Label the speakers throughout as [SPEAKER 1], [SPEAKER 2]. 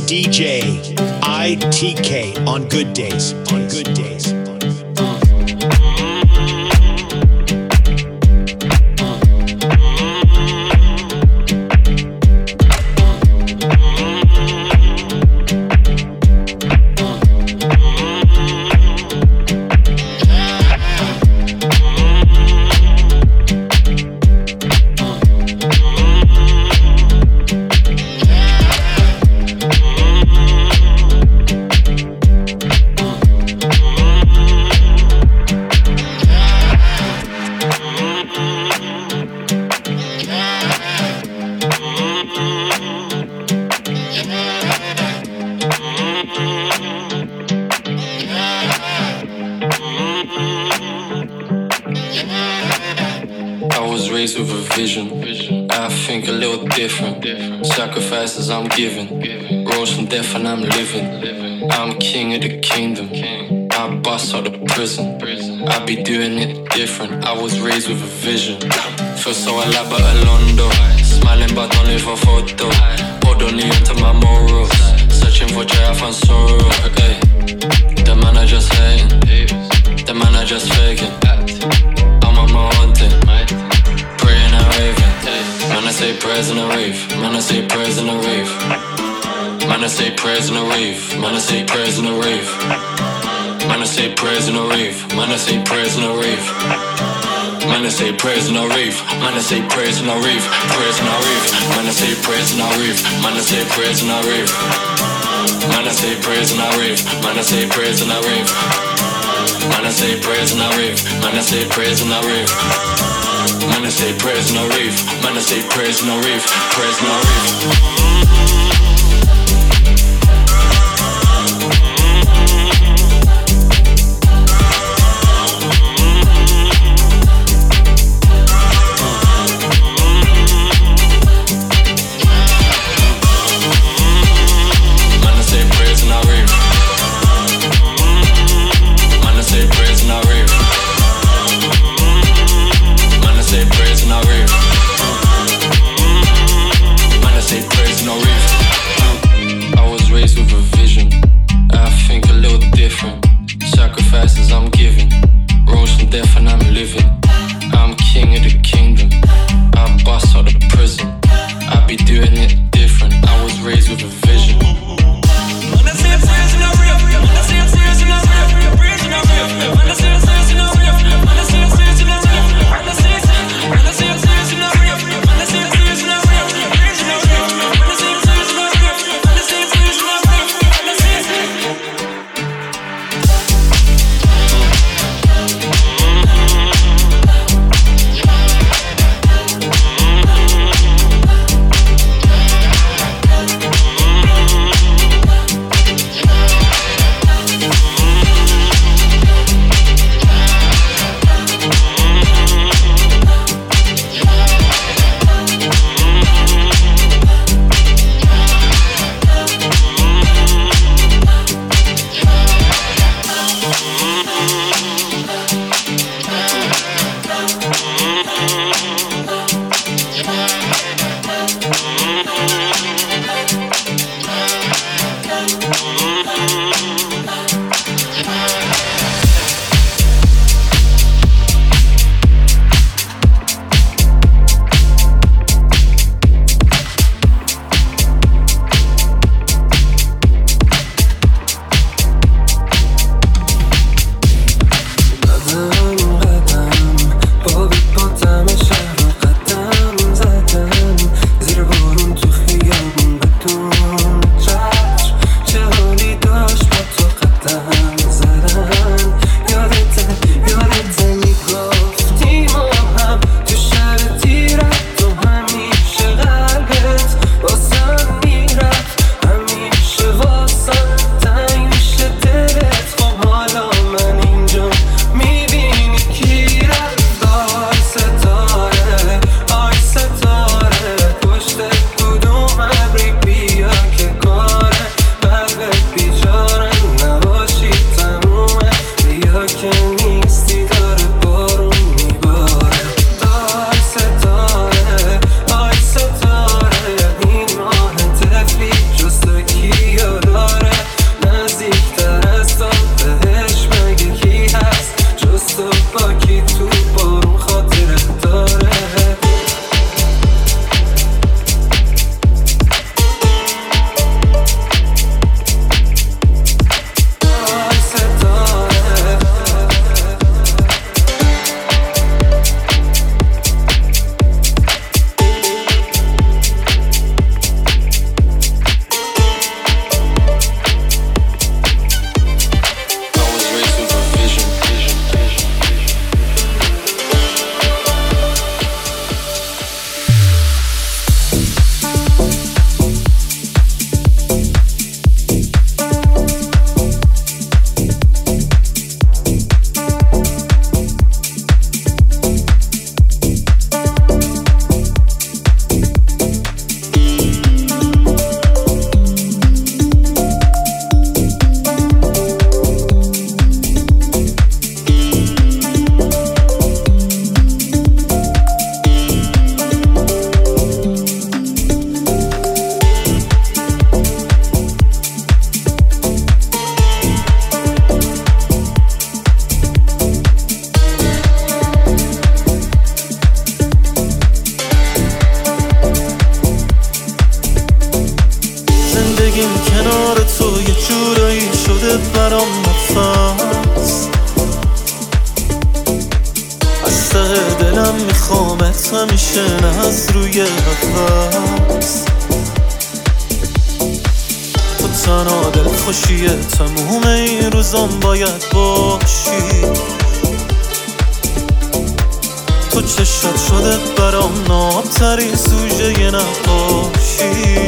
[SPEAKER 1] DJ ITK on good days. On good days.
[SPEAKER 2] Sacrifices I'm giving, rose from death and I'm living. I'm king of the kingdom, I bust out of prison. I be doing it different, I was raised with a vision. Feel so alive but Alondo, smiling but don't live a photo. Hold on into my morals, searching for joy I found sorrow. Hey. The man I just hating, the man I just faking. I'm on my own thing, praying and raving. Man, I say prayers in a rave. Man, I say prayers in a rave. Man, I say prayers in a rave. Man, I say prayers in a rave. Man, I say prayers in a rave. Man, I say prayers in a rave. Man, I say prayers in a rave. Man, I say prayers in a rave. Prayers in a rave. Man, I say prayers in a rave. Man, I say prayers in a rave. Man, I say prayers in a rave. Man, I say prayers in a rave. Man, I say prayers in a rave. Man, I say prayers in a rave. Man, I say prayers in a rave. Man, I say prayers in a rave. Prayers in a rave. Praise in a
[SPEAKER 3] زندگیم کنار تو یه جورایی شده برام نفس. از ته دلم میخوامت همیشه، نه از روی قفس. تو تنها دل خوشیه، تموم این روزام باید باشی. تو چشات شده برام نابترین سوژه ی نقاشی.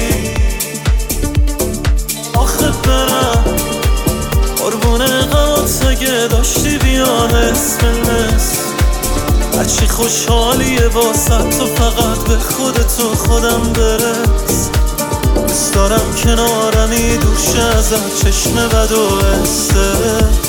[SPEAKER 3] آخه برم قربون غمات اگه داشتی بیا نصف نصف. هرچی خوشحالیه واسه تو فقط به خودتو خودم برس. دوست دارم کنارمی دوش ازت چشم بد و استرس.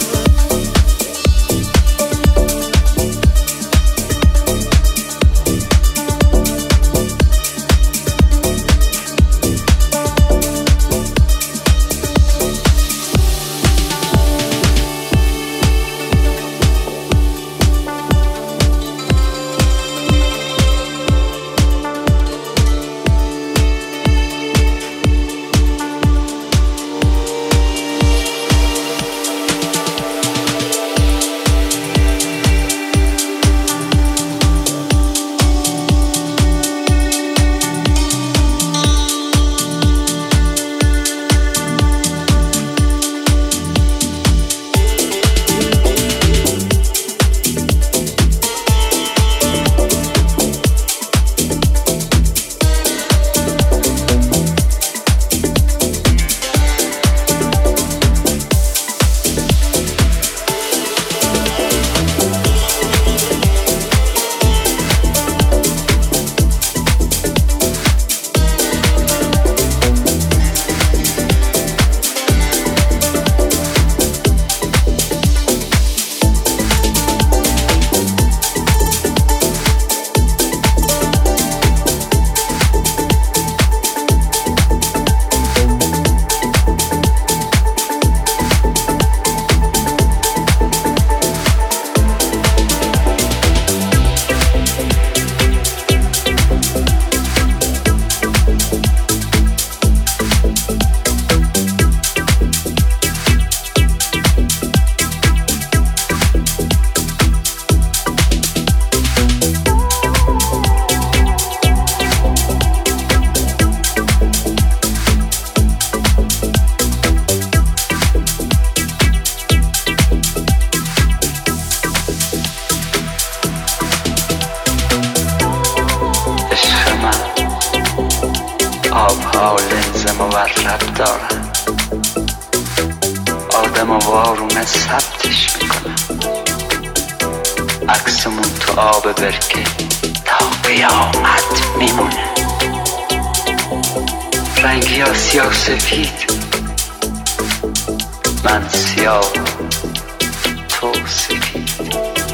[SPEAKER 4] آبها لنز مورب دارن، آدم و وارونه ثبتش میکنن. عکسمون تو آب برکه تا قیامت میمونه. رنگی ها سیاه سفید، من سیاه تو سفید.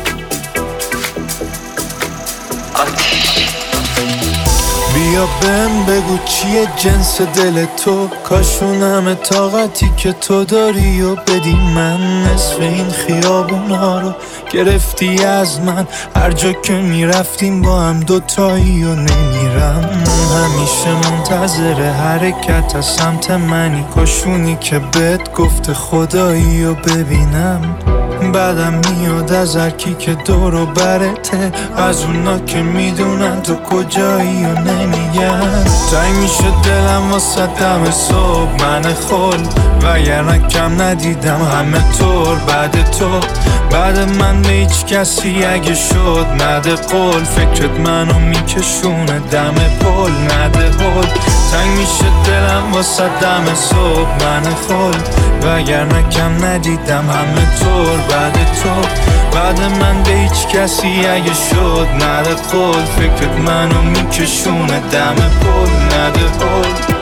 [SPEAKER 4] آتیش
[SPEAKER 3] بیا بهم بگو چیه جنس دل تو، کاشون همه طاقتی که تو داری و بدی من. نصف این خیابونا رو گرفتی از من، هر جا که میرفتیم با هم دوتایی و نمیرم. همیشه منتظر حرکت از سمت منی، کاشونی که بهت گفته خدایی و ببینم. بعدم میاد از هرکی که دور و برته، از اونا که میدونن تو کجایی و نمیگن. تنگ میشه دلم واسه دم صبح من خل، وگرنه کم ندیدم همه طور بعد تو. بعد من به هیچ کسی اگه شد نده قول، فکرت منو میکشونه دم پل نده هل. تنگ میشه دلم واسه دم صبح من خل، وگرنه کم ندیدم همه طور بعد تو. بعد من به هیچ کسی اگه شد نده قول، فکرت منو میکشونه دم پل نده هل.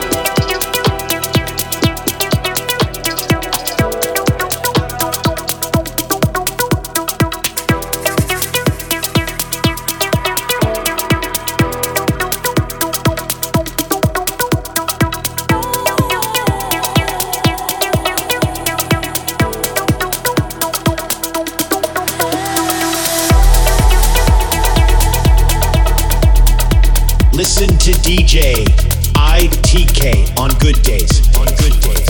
[SPEAKER 1] Listen to DJ ITK ITK on good days. On good days.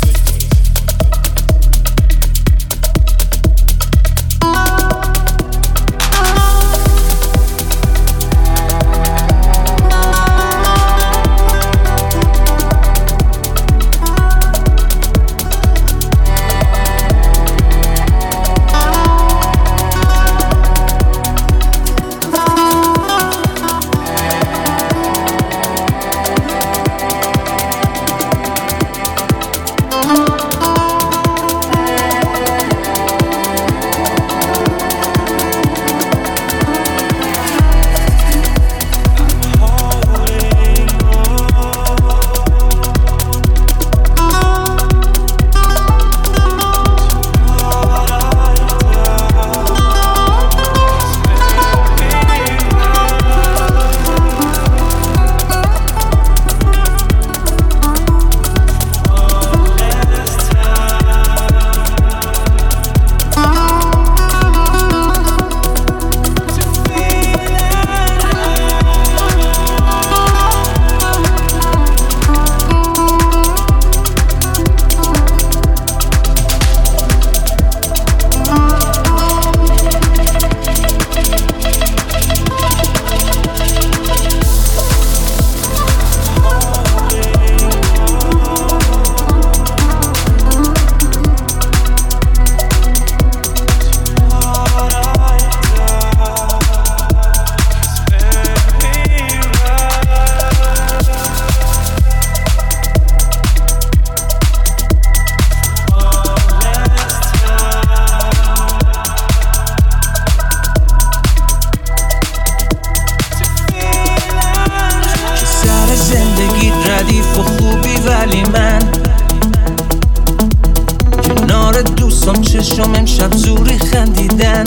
[SPEAKER 5] چشم امشب زوری خندیدن،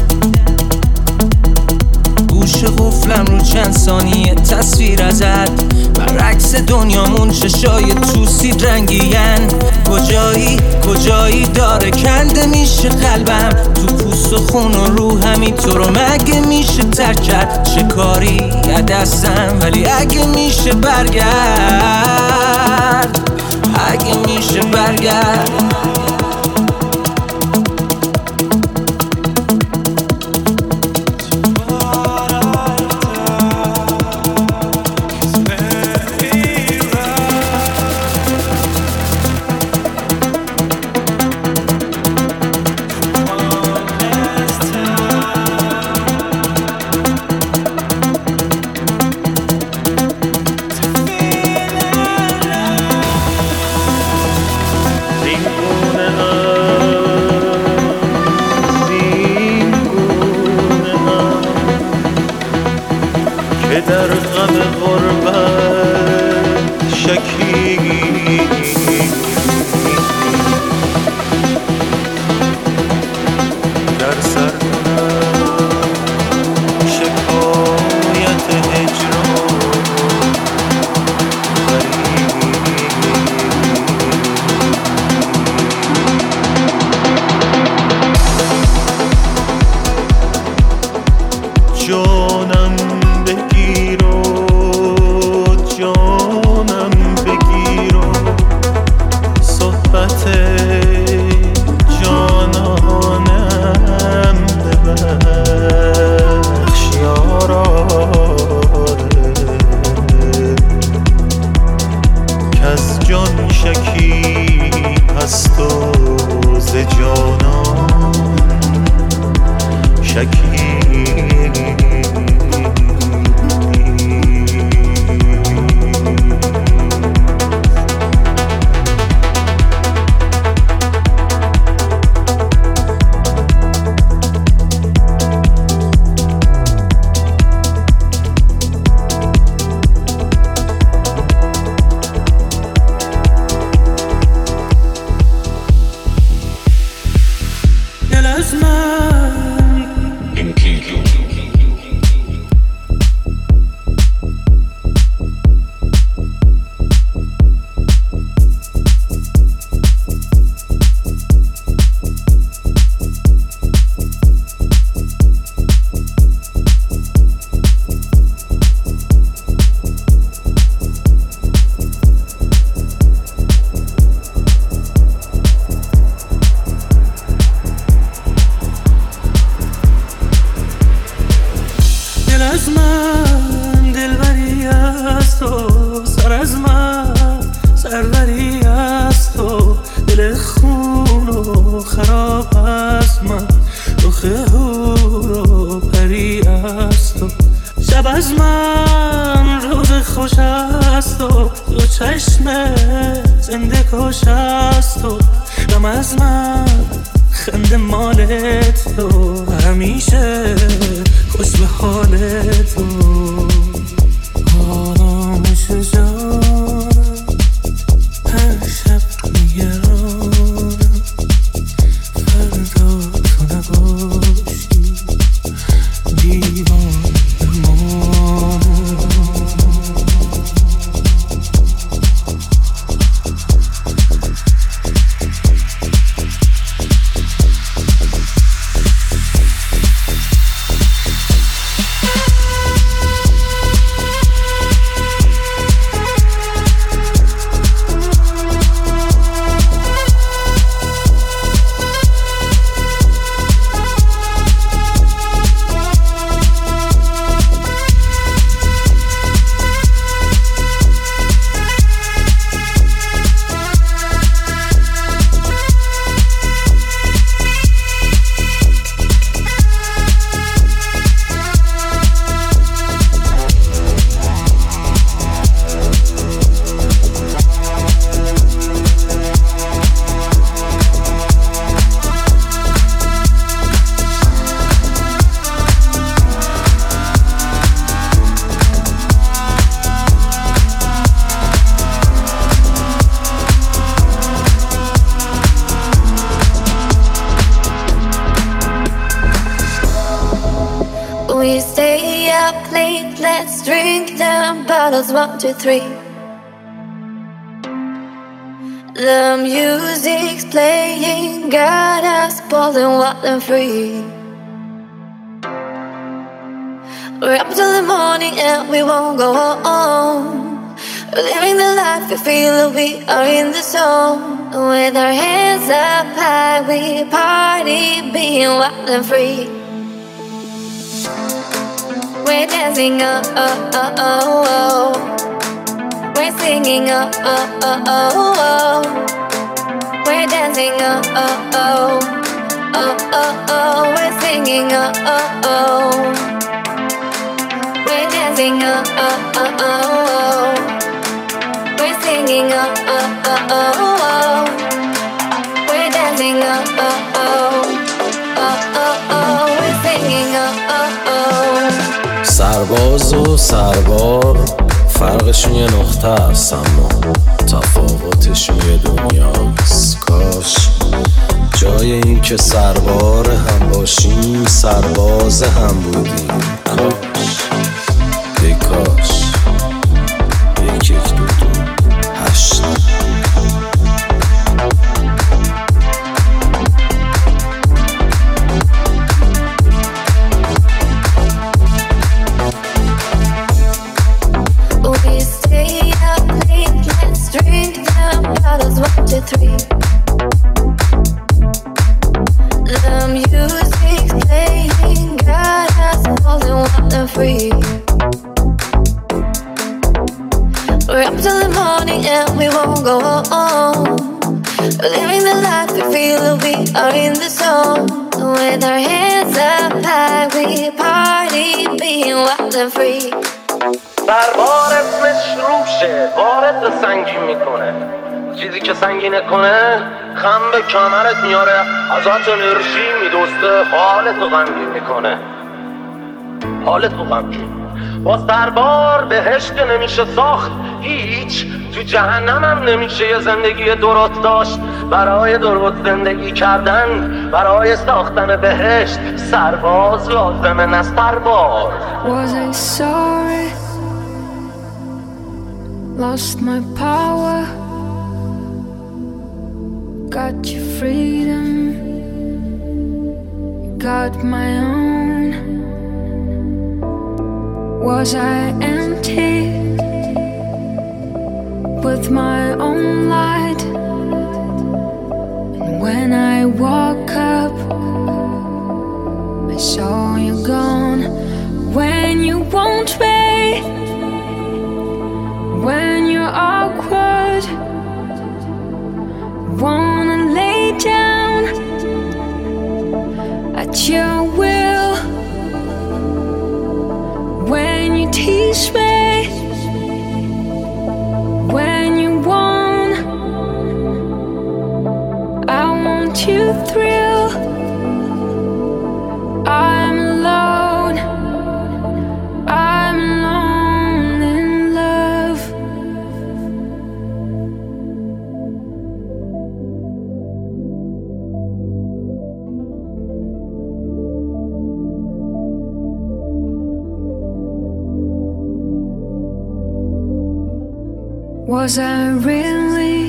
[SPEAKER 5] گوش قفلم رو چند ثانیه تصویر ازت، برعکس دنیامون چشای توسید رنگین. کجایی داره کنده میشه قلبم، تو پوست و خون و روحمی تو رو مگه میشه ترک کرد؟ چه کاری دستم ولی اگه میشه برگرد، اگه میشه برگرد.
[SPEAKER 3] در غم غربت شکی در سر کنم شکایت هجران جانم بگیر و جانم بگیر و صحبت جانانم ببخش یارانه، کز جان شکی هست و ز جانان شکی. خراب است، من رخ هور و پری است و شب از من روز خوش است و دو چشم زنده کش است و غم از من خنده مال تو همیشه خوش به حال تو آرامش جانم هر شب نگرانم فردا تو نباشی دیوان بمانم.
[SPEAKER 6] We stay up late, let's drink them bottles 1, 2, 3. The music's playing, got us balling wild and free. We're up till the morning and we won't go home. We're living the life we feel, we are in the zone. With our hands up high, we party, being wild and free. We're dancing, oh, oh, oh, oh, oh. We're singing, oh, oh, oh, oh, oh. We're dancing, oh, oh, oh, oh, oh, oh. We're singing, oh, oh, oh. We're dancing, oh, oh, oh, oh, oh. We're singing, oh, oh, oh, oh, oh. We're dancing, oh, oh, oh, oh, oh, oh. We're singing, oh, oh, oh.
[SPEAKER 7] سرباز و سربار فرقشون یه نقطه است، اما تفاوتشون یه دنیاست. کاش جای این که سربار هم باشیم سرباز هم بودیم. کاش ای کاش 1 2 2 8.
[SPEAKER 6] We stay up late, let's drink them bottles 1, 2, 3. The music's playing, got us falling wild and free. We're up till the morning and we won't go home. We're living the life we feel, we are in the zone. With our hands up high, we party, being wild and free.
[SPEAKER 8] سربار اسمش روشه، وارد سنگین میکنه. چیزی که سنگینه کنه خم به کمرت میاره، ازت انرژی میدوسته، حالتو غمگین میکنه. حالتو غمگین. با سربار بهشت نمیشه ساخت هیچ، تو جهنم هم نمیشه یه زندگی درست داشت. برای درست زندگی کردن، برای ساختن بهشت سرباز لازمه، نه سربار.
[SPEAKER 9] Was I sorry? Lost my power. Got your freedom. Got my own. Was I empty? With my own light. And when I woke up, I saw you gone. When you won't wait, when you're awkward, wanna lay down at your will. When you tease me, when you want, I want you thrill. I'm alone, I'm alone in love. Was I really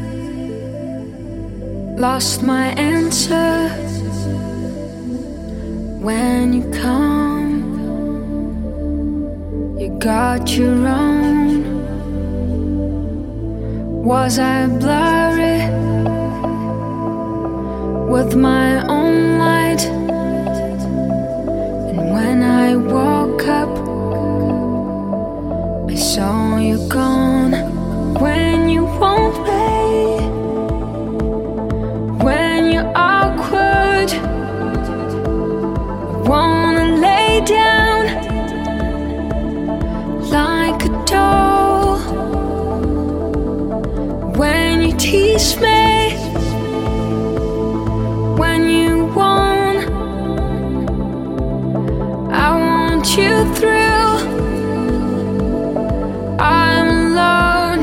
[SPEAKER 9] lost my answer? When you come, you got your own. Was I blurry with my own light? And when I woke up, I saw you gone. When you won't pay, when you're awkward, I wanna lay down like a doll. When you tease me, when you want, I want you through. I'm alone,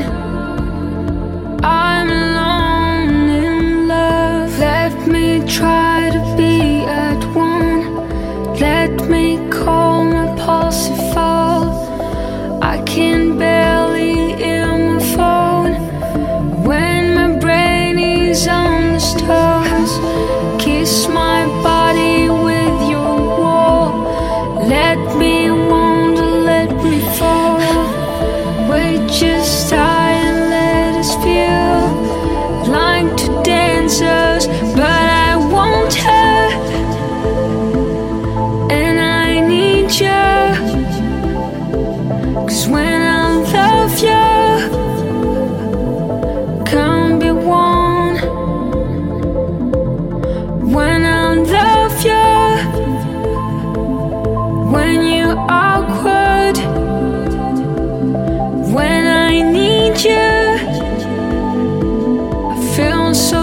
[SPEAKER 9] I'm alone in love. Let me try to be at one. Let me call my pulse and fall. I can barely hear my phone when my brain is on the stars. Kiss my body with your wall. Let me wander, let me fall. Wait, just die and let us feel like two dancers, but I want her, and I need you. 'Cause when I love you, can't be one. When I love you, when you're awkward, when I need you, I feel so